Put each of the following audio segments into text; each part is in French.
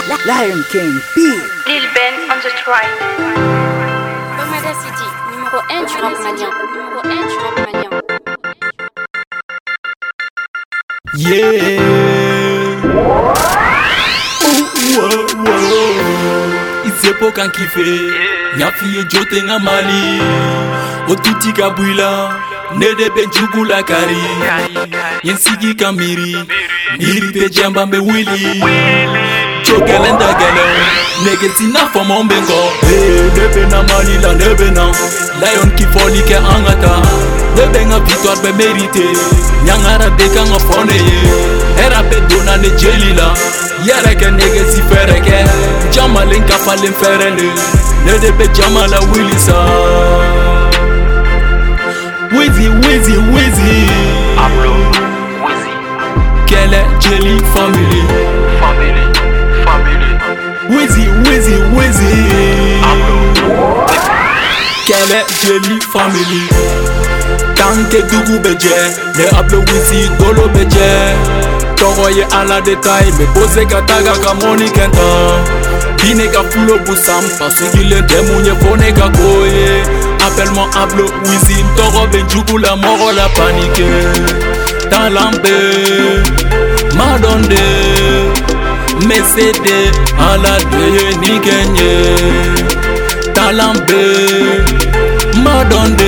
Lion King B. Lil Ben on the track. Bomada City, numéro 1 du rap malien. Numéro 1 du rap malien. Yeah. It's époque en kiffé. Nya fille jote nga mali. Otuti kabwila. Nede benjugu la kari. Yensigi kamiri. Miri te jamba me willy. Chokelenda gele. Negetina for mon bengo. Nebe na mali la nebe na. Lion ki foli ke angata. Nebe nga victoire be mérité. Nyangara beka nga fone ye. Era pe dona ne jelila. Yara ke nege si fereke. Jamalin ka falin ferele. Nede be jamala willisa. Wizzy, Wizzy, Wizzy. Ablo, Wizzy. Quelle est Jelly Family? Family, family. Wizzy, Wizzy, Wizzy. Ablo, Wizzy. Quelle est Jelly Family? Tanke Dougou Bedje, le Ablo Wizzy Dolo Bedje. Toroye à la détail, mais pose kataga kamoni kenta. Bineka fulo busam, parce qu'il est démonié foneka koye. Appelle-moi Ablo Wizzy, Toro Benjugu la mort la panique. Talambe, Madonde, Mesede, à la deye ni gagné. Talambe, Madonde,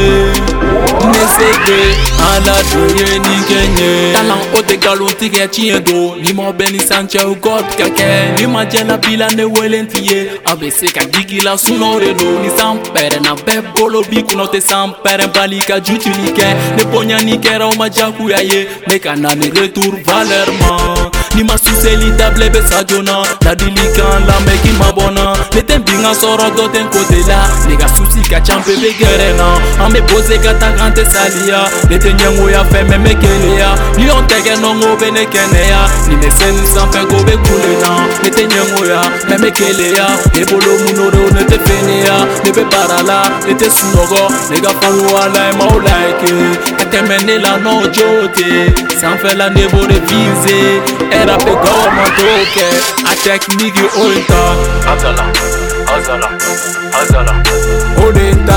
Mesede, à la deye ni gagné. Talam ote galon tige chiendo, ni mo beni sanche u god kake. Ni ma jela bila ne welentiye, abese ka digila sunore do. Ni sampere na bebolo bikuno te sampere balika jutulike. Ne ponya ni kera o majaku yaye, ne kanane retour valerman. Ni ma suseli table besa jona, la dilikan la meki mabona. Ne tembinga soro do ten kote la, ne ga susi ka champe begerena. Ame pose kata kante salia, ne te nyango ya feme mekele ya. Ni on tege nongo bene kene ya, ni me sen sampe go be kule na. Ne te nyango ya, me mekele ya. Ne bolo munoro ne te fene ya, ne be barala, ne te sunogo. Ne ga fangu ala e mau like, kate mene la no jote. Sanfe la nebo revise, era pe goma toke. Attack nigi olta, Azala, Azala, Azala. olenta.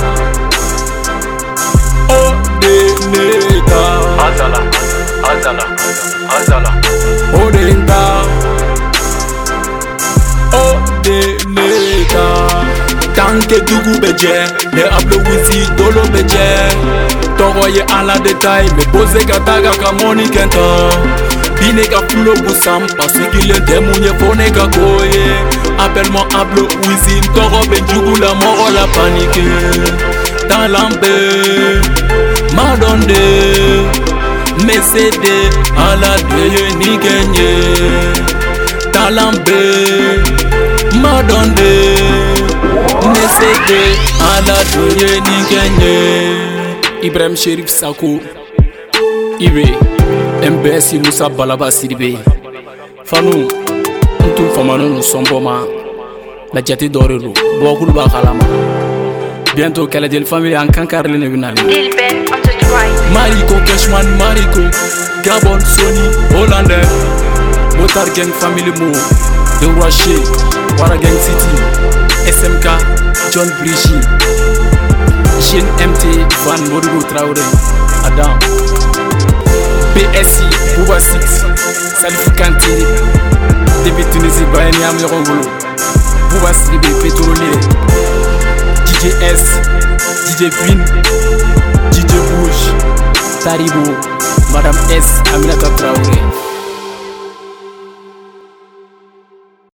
Odeneta, Azala, Azala, Azala. Odeneta, Odeneta. Tanke Dougou Bedje, le Ablo Wizzy Dolo Bedje. Toroye à la détail, mais pose kataga kamoni kenta. Bineka fulo busam, parce qu'il est démonié foneka koye. Appelle-moi Ablo Wizzy, Toro Benjugu la mort la panique. Talambe, Madonde, Mesede, à la deye ni gagné. Talambe, Madonde, Mesede, à la deye ni gagné. Ibrahim Cherif Sako, Ibe, MBS Moussa Balaba Siribe. Fanou, Ntou Famano nous sommes boma. La Jati Dorelo, Bokulu Bakalama. Bientôt qu'elle est famille en Kankarle Nebinali. Lil Ben on the track. Mariko Cashman, Mariko, Gabon, Sony, Hollandais, Motar Gang Family Mo, The Rocher, Wara Gang City, SMK, John Brigitte, Jean MT, Van Morigo Traoré, Adam, PSI, Bouba Six, Salifou Kanté, David Tunisie, Bayani Amirongolo, Bouba Sribe, Pétrolier, DJ S, DJ Queen, DJ Bush, Taribo, Madame S, Aminata Traoré.